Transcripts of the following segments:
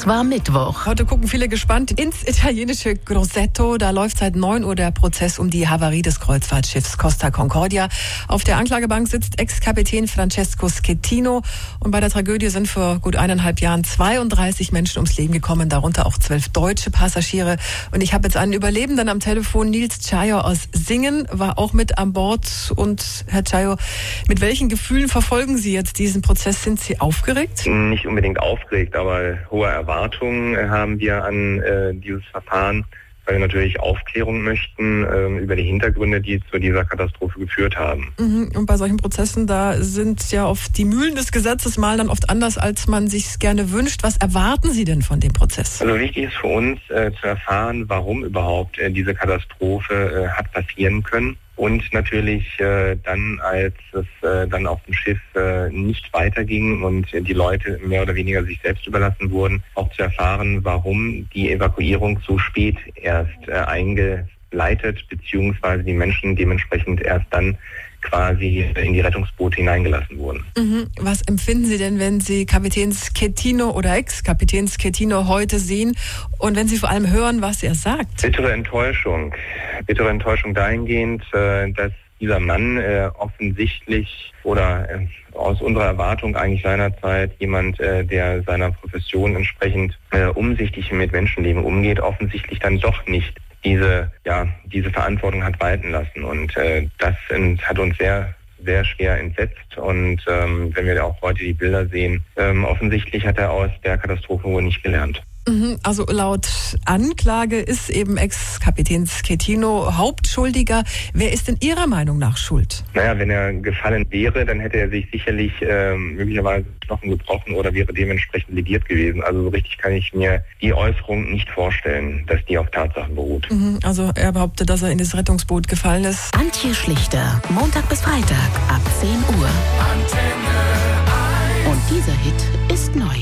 Es war Mittwoch. Heute gucken viele gespannt ins italienische Grosseto. Da läuft seit 9 Uhr der Prozess um die Havarie des Kreuzfahrtschiffs Costa Concordia. Auf der Anklagebank sitzt Ex-Kapitän Francesco Schettino. Und bei der Tragödie sind vor gut 1,5 Jahren 32 Menschen ums Leben gekommen, darunter auch 12 deutsche Passagiere. Und ich habe jetzt einen Überlebenden am Telefon, Nils Czajo aus Singen, war auch mit an Bord. Und Herr Czajo, mit welchen Gefühlen verfolgen Sie jetzt diesen Prozess? Sind Sie aufgeregt? Nicht unbedingt aufgeregt, aber hohe Erwartungen haben wir an dieses Verfahren, weil wir natürlich Aufklärung möchten über die Hintergründe, die zu dieser Katastrophe geführt haben. Und bei solchen Prozessen, da sind ja oft die Mühlen des Gesetzes mal dann oft anders, als man sich gerne wünscht. Was erwarten Sie denn von dem Prozess? Also wichtig ist für uns zu erfahren, warum überhaupt diese Katastrophe hat passieren können. Und natürlich dann, als es dann auf dem Schiff nicht weiterging und die Leute mehr oder weniger sich selbst überlassen wurden, auch zu erfahren, warum die Evakuierung so spät erst eingeleitet, beziehungsweise die Menschen dementsprechend erst dann quasi in die Rettungsboote hineingelassen wurden. Was empfinden Sie denn, wenn Sie Kapitän Schettino oder Ex-Kapitän Schettino heute sehen und wenn Sie vor allem hören, was er sagt? Bittere Enttäuschung dahingehend, dass dieser Mann offensichtlich oder aus unserer Erwartung eigentlich seinerzeit jemand, der seiner Profession entsprechend umsichtig mit Menschenleben umgeht, offensichtlich dann doch nicht diese Verantwortung hat walten lassen. Und das hat uns sehr, sehr schwer entsetzt. Und wenn wir auch heute die Bilder sehen, offensichtlich hat er aus der Katastrophe wohl nicht gelernt. Also laut Anklage ist eben Ex-Kapitän Schettino Hauptschuldiger. Wer ist in Ihrer Meinung nach schuld? Naja, wenn er gefallen wäre, dann hätte er sich sicherlich möglicherweise Knochen gebrochen oder wäre dementsprechend lediert gewesen. Also so richtig kann ich mir die Äußerung nicht vorstellen, dass die auf Tatsachen beruht. Also er behauptet, dass er in das Rettungsboot gefallen ist. Antje Schlichter, Montag bis Freitag ab 10 Uhr. Und dieser Hit ist neu.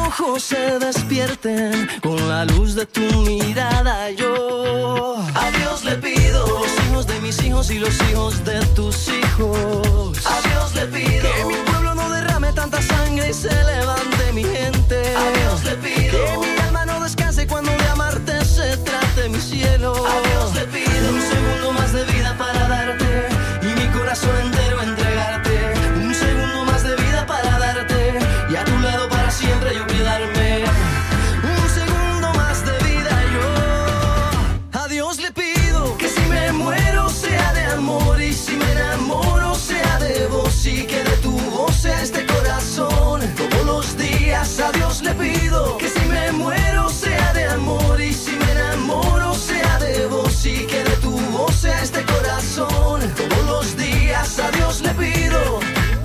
ojos se despierten con la luz de tu mirada, yo a Dios le pido los hijos de mis hijos y los hijos de tus hijos. A Dios le pido que mi pueblo no derrame tanta sangre y se levante mi gente. A Dios le pido que mi alma no descanse cuando de amarte se trate mi cielo. A Dios le pido un segundo más de vida para darte y mi corazón entero entregarte. Un segundo más de vida para darte y a tu lado para siempre yo quedarme. Un segundo más de vida yo a Dios le pido que si me muero sea de amor y si me enamoro sea de vos y que de tu voz sea este corazón todos los días. A Dios le pido que si me muero sea de amor y si me enamoro sea de vos y que de tu voz sea este corazón todos los días. A Dios le pido.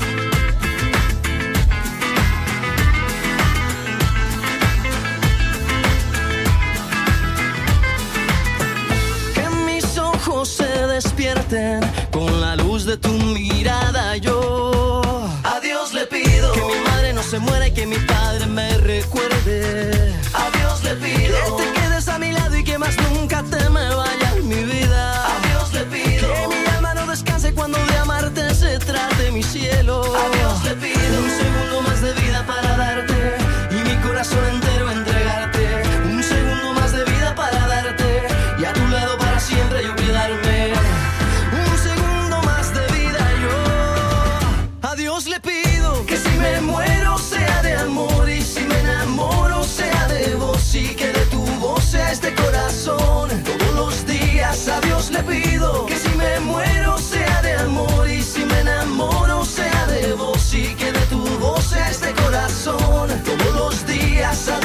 Se despierten con la luz de tu mirada, yo a Dios le pido que mi madre no se muera y que mi padre me recuerde. A Dios le pido que te quedes a mi lado y que más nunca te me vayas mi vida. A Dios le pido que mi alma no descanse cuando de amarte se trate mi cielo. A Dios le pido un segundo más de vida para darte y mi corazón entero entregarte. Un segundo más de vida para darte y a tu lado para siempre yo quedarme. Un segundo más de vida yo a Dios le pido que si me muero sea de amor y si me enamoro sea de vos y que de tu voz sea este corazón todos los días. A Dios le pido que si me muero sea de amor y si me enamoro sea de vos y que de tu voz sea este corazón todos los días.